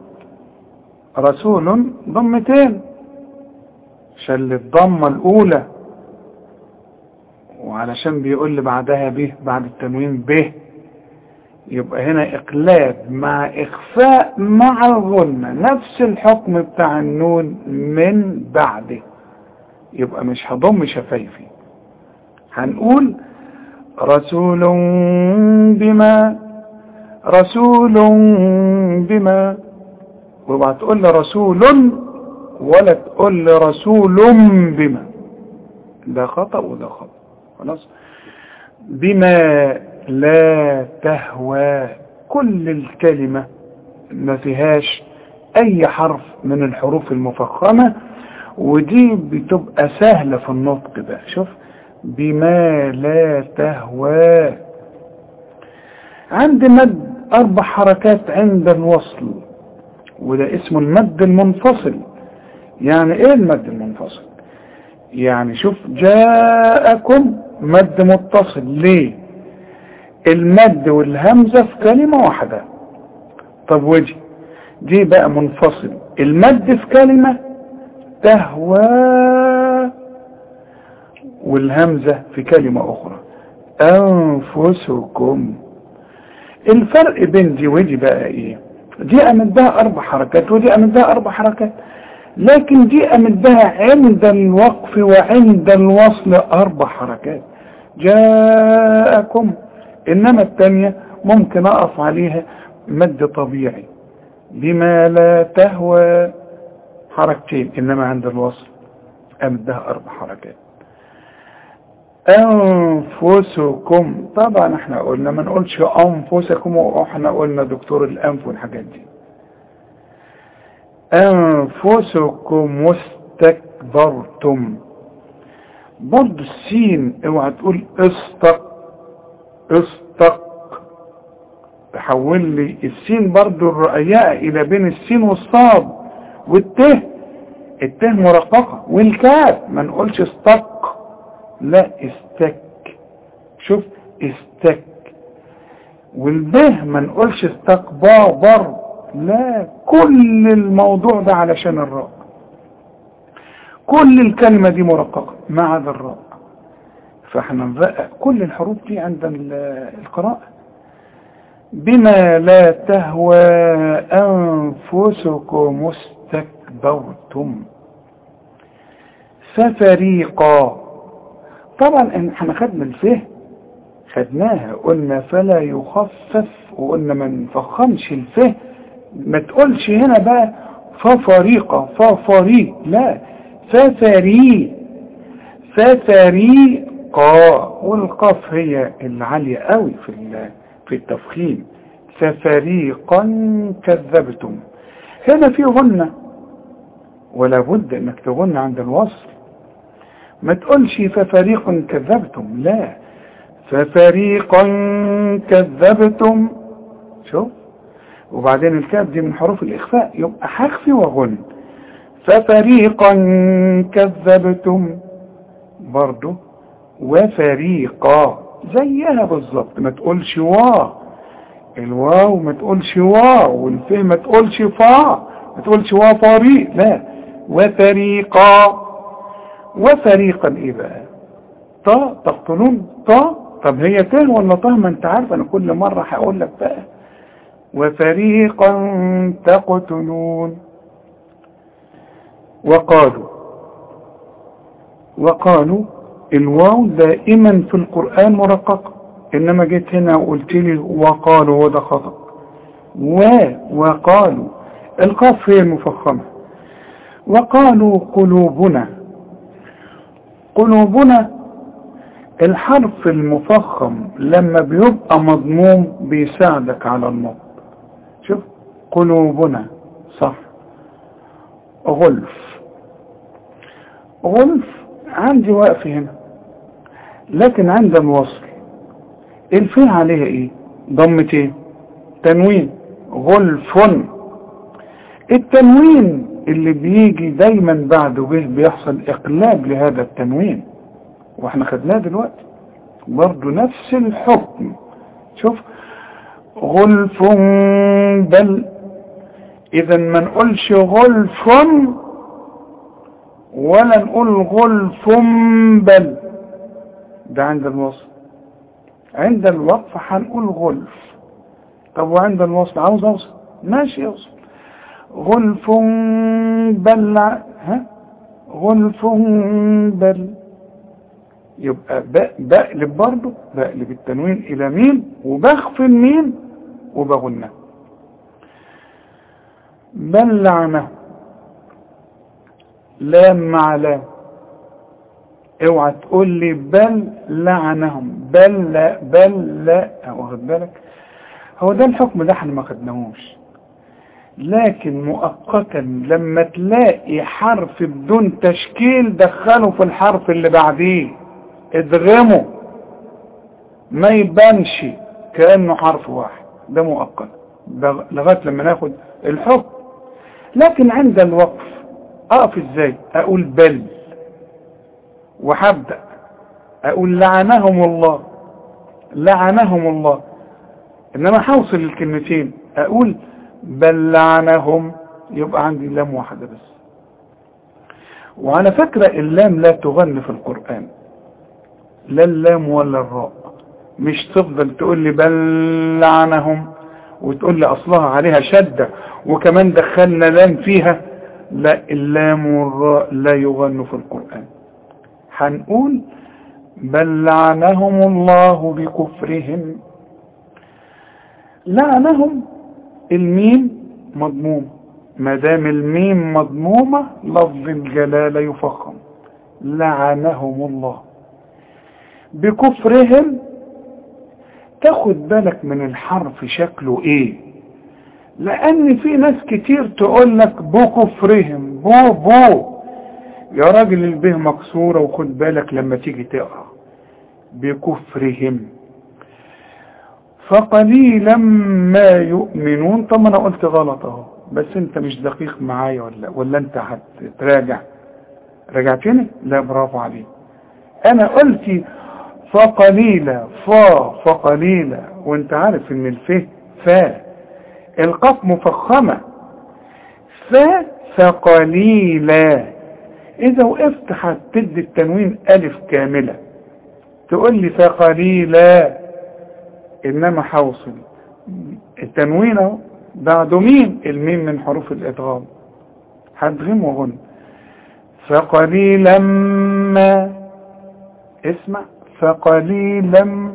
رسول ضمتين، شل الضمه الاولى، وعلشان بيقول لي بعدها به، بعد التنوين به، يبقى هنا اقلاب مع اخفاء مع الغنة، نفس الحكم بتاع النون من بعده. يبقى مش هضم شفايفي، هنقول رسول بما رسول بما، وبعد تقول لي رسول ولا تقول لي رسول بما، ده خطأ وده خطأ. خلاص. بما لا تهوى، كل الكلمة ما فيهاش اي حرف من الحروف المفخمة، ودي بتبقى سهلة في النطق بقى. شوف بما لا تهوى. عند مد اربع حركات عند الوصل، وده اسمه المد المنفصل. يعني ايه المد المنفصل؟ يعني شوف جاءكم مد متصل. ليه؟ المد والهمزة في كلمة واحدة. طب ودي دي بقى منفصل، المد في كلمة تهوى والهمزة في كلمة اخرى انفسكم. الفرق بين دي ودي بقى ايه؟ دي امدها اربع حركات ودي امدها اربع حركات، لكن دي امدها عند الوقف وعند الوصل اربع حركات جاءكم. انما الثانية ممكن اقف عليها مد طبيعي بما لا تهوى حركتين، انما عند الوصل امدها اربع حركات. انفسكم، طبعا احنا قلنا ما نقولش انفسكم، واحنا قلنا دكتور الانف والحاجات دي. انفسكم واستكبرتم، برضو السين اوعى تقول استق استق، تحول لي السين برضو الرقيقة الى بين السين والصاد والته، الته مرققة، والكاف ما نقولش استق، لا استك. شوف استك. والبه ما نقولش استكبر، لا، كل الموضوع ده علشان الراء. كل الكلمة دي مرققة ما عدا الراء، فاحنا نرقق كل الحروف دي عند القراءة. بما لا تهوى أنفسكم استكبرتم. ففريقا، طبعا احنا خدنا الفه خدناها، قلنا فلا يخفف، وقلنا ما نفخمش الفه. ما تقولش هنا بقى ففريقا ففريق، لا، ففريق ففريقا، والقاف هي العالية قوي في في التفخيم. ففريقا كذبتم، هنا في غنة ولا بد انك تغن عند الوصل. ما تقولش ففريق كذبتم، لا، ففريقا كذبتم. شوف، وبعدين الكاف دي من حروف الإخفاء، يبقى حخفي وغن. ففريقا كذبتم برضو، وفريقا زيها بالظبط. ما تقولش وا الواو، ما تقولش وا، والفه ما تقولش فا، ما تقولش وا فريق، لا، وفريقا. وفريقا ايه بقى؟ طا تقتلون طا، طب هي ت ولا طه؟ ما انت عارف انا كل مرة هقول لك بقى. وفريقا تقتلون. وقالوا، وقالوا الواو دائما في القرآن مرققة، انما جيت هنا وقلت لي وقالوا، وده خطأ. و وقالوا القاف هي المفخمة. وقالوا قلوبنا، قلوبنا الحرف المفخم لما بيبقى مضموم بيساعدك على النطق. شوف قلوبنا صح. غلف، غلف عندي واقف هنا، لكن عند الوصل الفيه عليها ايه؟ ضمتين، تنوين. غلف، التنوين اللي بيجي دايما بعده به بيحصل اقلاب لهذا التنوين، واحنا خدناه دلوقتي برضو نفس الحكم. شوف غلف بل، اذا ما نقولش غلف ولا نقول غلف بل، ده عند الوصل. عند الوقف هنقول غلف. طب وعند الوصل عاوز اوصل، ماشي اوصل. غلف بل، ها، غلف بل، يبقى بقلب برضه، بقلب التنوين الى ميم وبخفي الميم وبغنها. بل لعنه، لام مع لام، اوعى تقول لي بل لعنهم، بل لا بل لا، واخد بالك؟ هو ده الحكم ده احنا ما خدناهوش، لكن مؤقتا لما تلاقي حرف بدون تشكيل دخله في الحرف اللي بعديه، ادغمه ما يبانش كأنه حرف واحد، ده مؤقت لغاية لما ناخد الحكم. لكن عند الوقف اقف ازاي؟ اقول بل، وهبدأ اقول لعنهم الله، لعنهم الله، انما هوصل الكلمتين اقول بل لعنهم، يبقى عندي لام واحدة بس. وعلى فكرة اللام لا تغن في القرآن، لا اللام ولا الراء، مش تفضل تقول لي بل لعنهم وتقول لي اصلها عليها شدة وكمان دخلنا لام فيها، لا، اللام والراء لا يغن في القرآن. هنقول بل لعنهم الله بكفرهم. لعنهم الميم مضمومة، ما دام الميم مضمومة لفظ الجلالة يفخم، لعنهم الله. بكفرهم تاخد بالك من الحرف شكله ايه، لان في ناس كتير تقول لك بكفرهم، بو بو يا راجل البه مكسورة، وخد بالك لما تيجي تقرأ بكفرهم فقليلا ما يؤمنون. طب انا قلت غلط اهو، بس انت مش دقيق معايا ولا ولا انت هتراجع؟ رجعتني؟ لا، برافو عليك. انا قلت فقليلا، فا فقليلا، وانت عارف ان الف فا القاف مفخمة، فا فقليلا. اذا وقفت هتدي التنوين الف كاملة، تقول لي فقليلا، انما حوصل التنوين اهو بعده ميم، الميم من حروف الادغام، هدغم وغن. فقليلا ما، اسمع، فقليلا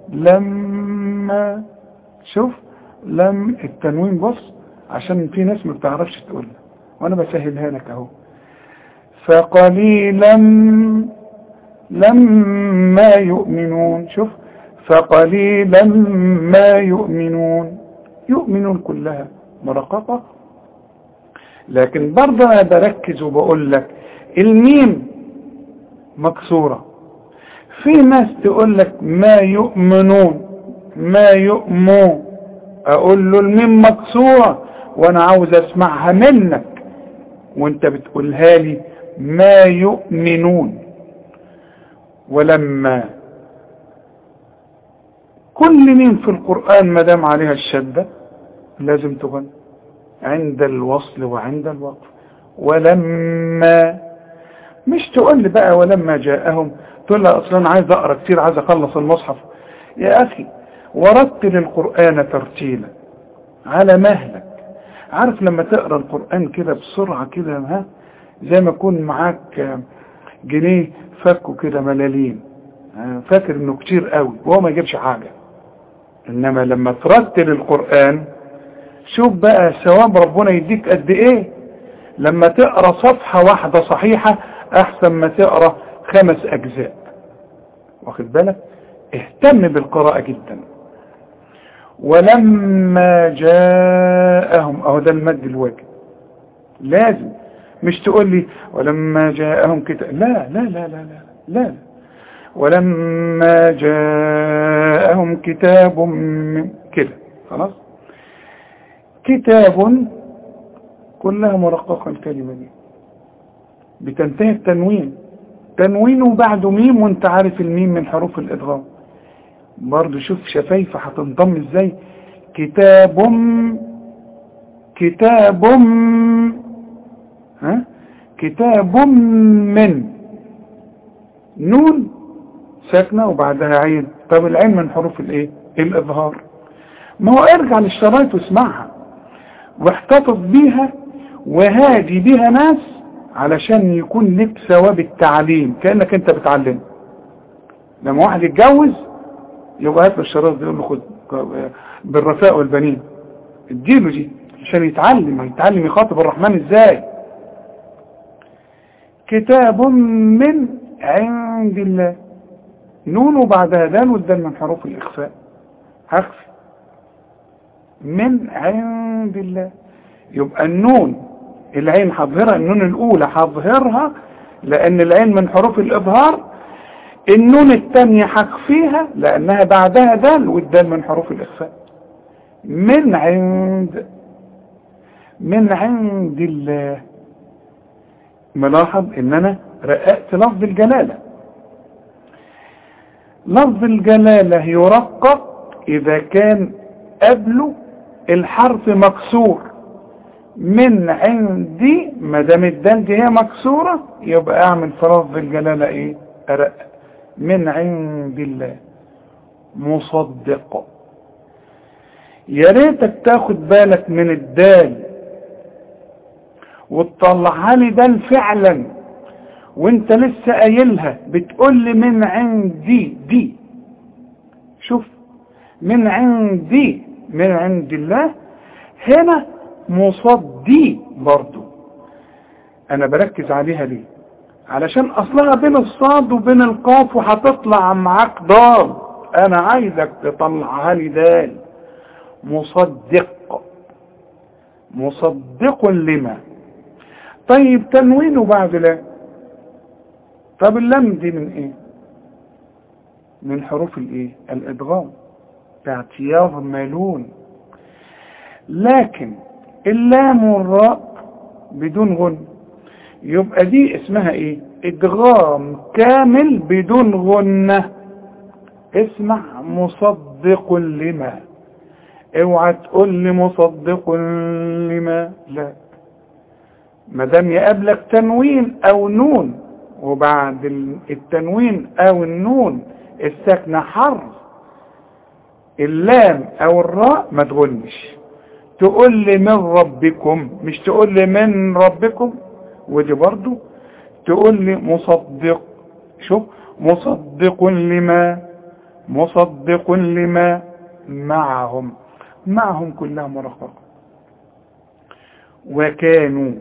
لما، شوف لم التنوين، بص عشان في ناس ما بتعرفش تقولها وانا بسهلها لك اهو. فقليلا لما يؤمنون، شوف فقليلا ما يؤمنون، يؤمنون كلها مرققة. لكن برضه انا بركز وبقول لك الميم مكسورة. في ناس تقول لك ما يؤمنون، ما يؤمنون، اقول له الميم مكسورة وانا عاوز اسمعها منك وانت بتقولها لي ما يؤمنون. ولما كل ميم في القرآن ما دام عليها الشدة لازم تغن عند الوصل وعند الوقف. ولما، مش تقول لي بقى ولما جاءهم تقول لي اصلا انا عايز اقرا كتير، عايز اخلص المصحف. يا اخي ورتل القرآن ترتيلا على مهلك. عارف لما تقرا القرآن كده بسرعة كده، ها، زي ما يكون معاك جنيه فكه كده ملالين، فاكر انه كتير قوي وهو ما يجيبش حاجة. انما لما ترتل القرآن شوف بقى ثواب ربنا يديك قد ايه. لما تقرا صفحة واحدة صحيحة احسن ما تقرا خمس اجزاء، واخد بالك؟ اهتم بالقراءة جدا. ولما جاءهم، اهو ده المد الواجب، لازم مش تقول لي ولما جاءهم كتاب، لا لا لا لا لا لا. ولما جاءهم كتاب من كده، خلاص. كتاب كلها مرققة، الكلمة دي بتنتهي التنوين، تنوينه بعده ميم، وانت عارف الميم من حروف الادغام. برضو شوف شفايفة هتنضم ازاي. كتاب، كتاب، ها، كتاب من، نون ساكنة وبعدها عين. طب العين من حروف الايه؟ الاظهار. ما هو ارجع للشرايط واسمعها واحتفظ بيها وهادي بيها ناس علشان يكون لك ثواب التعليم، كأنك انت بتعلم. لما واحد يتجوز يبقى هات له الشرايط دي، يقول له خد بالرفاء والبنين. اديله دي عشان يتعلم يتعلم يخاطب الرحمن ازاي. كتاب من عند الله، نون وبعدها دال، والدال من حروف الإخفاء، هخفي من عند الله. يبقى النون العين هظهرها، النون الأولى هظهرها لأن العين من حروف الإظهار، النون الثانية هخفيها لأنها بعدها دال، والدال من حروف الإخفاء. من عند من عند الله. ملاحظ ان انا رققت لفظ الجلالة. لفظ الجلالة يرقق اذا كان قبله الحرف مكسور. من عندي ما دام الدال دي هي مكسورة يبقى اعمل في لفظ الجلالة ايه؟ ارقق. من عند الله. مصدق. يا ريتك تاخد بالك من الدال وتطلعها لي دال فعلا وانت لسه قايلها، بتقول لي من عندي دي. شوف، من عندي من عند الله. هنا مصدي برضو انا بركز عليها ليه؟ علشان اصلها بين الصاد وبين القاف وهتطلع معاك ضاد، انا عايزك تطلعها لي دال. مصدق. مصدق لما. طيب تنوينه بعد لا. طب اللام دي من ايه؟ من حروف الايه؟ الادغام بتاعت يرملون. لكن اللام والراء بدون غن، يبقى دي اسمها ايه؟ ادغام كامل بدون غنة. اسمع مصدق لما. اوعى تقول لي مصدق لما، لا. ما دام يقابلك تنوين او نون وبعد التنوين او النون الساكنه حرف اللام او الراء ما تغنش. تقول لي من ربكم، مش تقول لي من ربكم. ودي برضو تقول لي مصدق. شوف، مصدق لما. مصدق لما معهم. معهم كلها مرققه. وكانوا.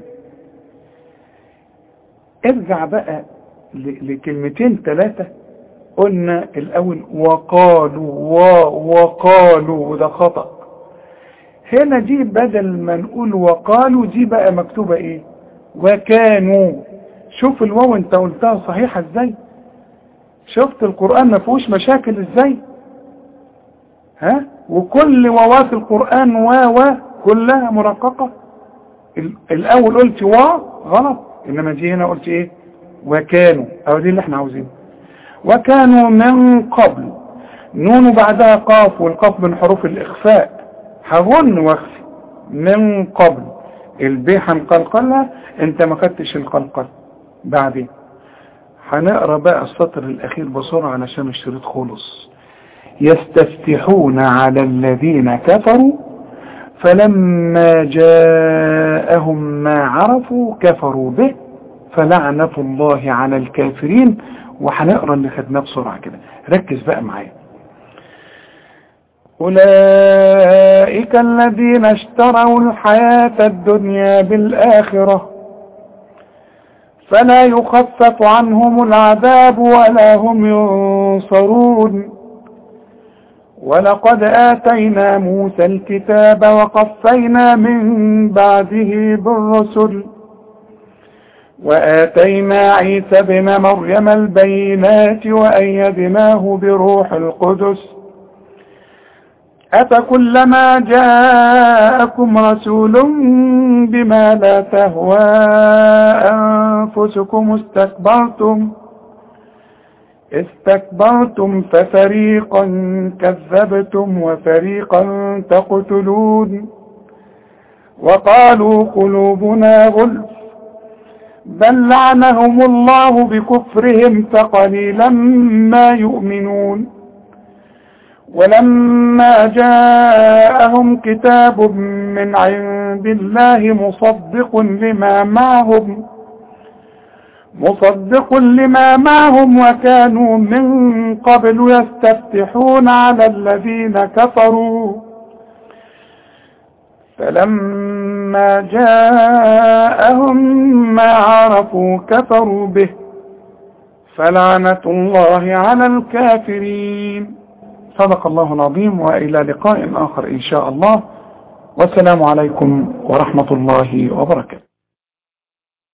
ارجع بقى لكلمتين ثلاثة قلنا الاول وقالوا وقالوا، وده خطأ. هنا دي بدل ما نقول وقالوا دي بقى مكتوبة ايه؟ وكانوا. شوف الواو انت قلتها صحيحة ازاي. شفت القرآن ما فيهوش مشاكل ازاي. ها، وكل واوات القرآن واو كلها مرققة. الاول قلت وا غلط، انما دي هنا قلت ايه؟ وكانوا، او دي اللي احنا عاوزينه. وكانوا من قبل، نون بعدها قاف، والقاف من حروف الاخفاء، هغن واخفي. من قبل البي هنقلقلها، انت ما خدتش القلقل. بعدين هنقرا بقى السطر الاخير بسرعه علشان الشريط خلص. يستفتحون على الذين كفروا فلما جاءهم ما عرفوا كفروا به فلعنة الله على الكافرين. وهنقرا اللي خدناه بسرعه كده، ركز بقى معايا. أولئك الذين اشتروا الحياة الدنيا بالآخرة فلا يخفف عنهم العذاب ولا هم ينصرون. ولقد آتينا موسى الكتاب وقفينا من بعده بالرسل وآتينا عيسى ابن مريم البينات وأيدناه بروح القدس أفكلما جاءكم رسول بما لا تهوى أنفسكم استكبرتم استكبرتم ففريقا كذبتم وفريقا تقتلون وقالوا قلوبنا غلف بل لعنهم الله بكفرهم فقليلا ما يؤمنون. ولما جاءهم كتاب من عند الله مصدق لما معهم مصدق لما معهم وكانوا من قبل يستفتحون على الذين كفروا فلما جاءهم ما عرفوا كفروا به فلعنة الله على الكافرين. صدق الله العظيم، وإلى لقاء آخر إن شاء الله، والسلام عليكم ورحمة الله وبركاته.